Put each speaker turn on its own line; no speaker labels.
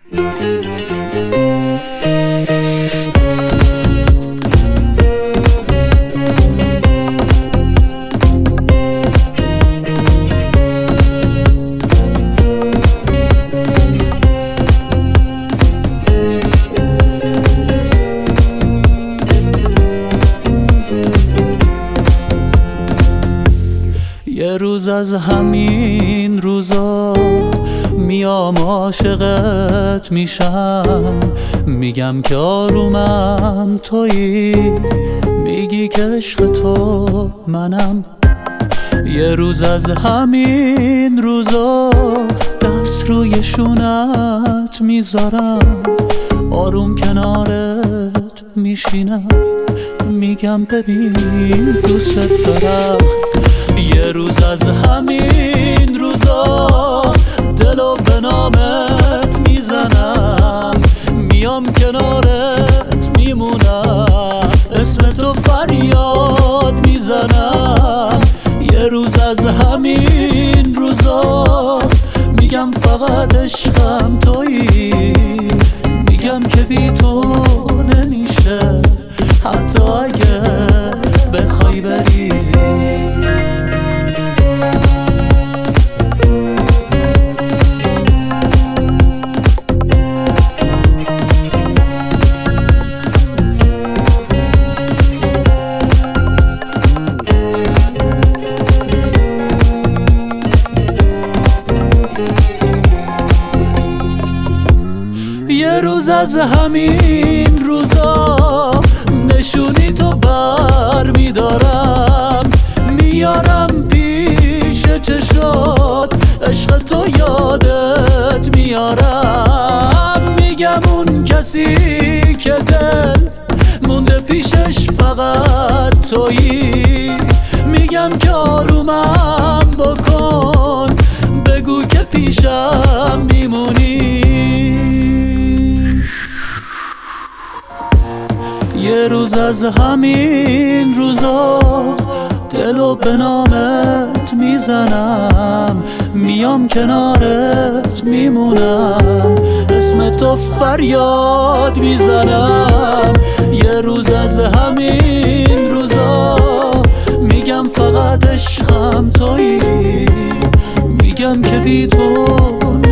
یه روز از همین روزا میام عاشقت میشم، میگم که آرومم تویی، میگی که عشق تو منم. یه روز از همین روزا دست روی شونت میذارم، آروم کنارت میشینم، میگم ببین دوست دارم. یه روز از همین روزا دلو به نامت میزنم، میام کنارت میمونم، اسم تو فریاد میزنم. یه روز از همین روزا میگم فقط عشقم تویی، میگم که بی تو نمیشه حتی اگه بخوای بری. یه روز از همین روزا نشونی تو بر میدارم، میارم پیش چشات، عشق تو یادت میارم، میگم اون کسی که دل مونده پیشش فقط تویی، میگم که آرومم بکن، بگو که پیشم میمونی. یه روز از همین روزا دلو به نامت میزنم، میام کنارت میمونم، اسم تو فریاد میزنم. یه روز از همین روزا میگم فقط عشقم تویی، میگم که بی تو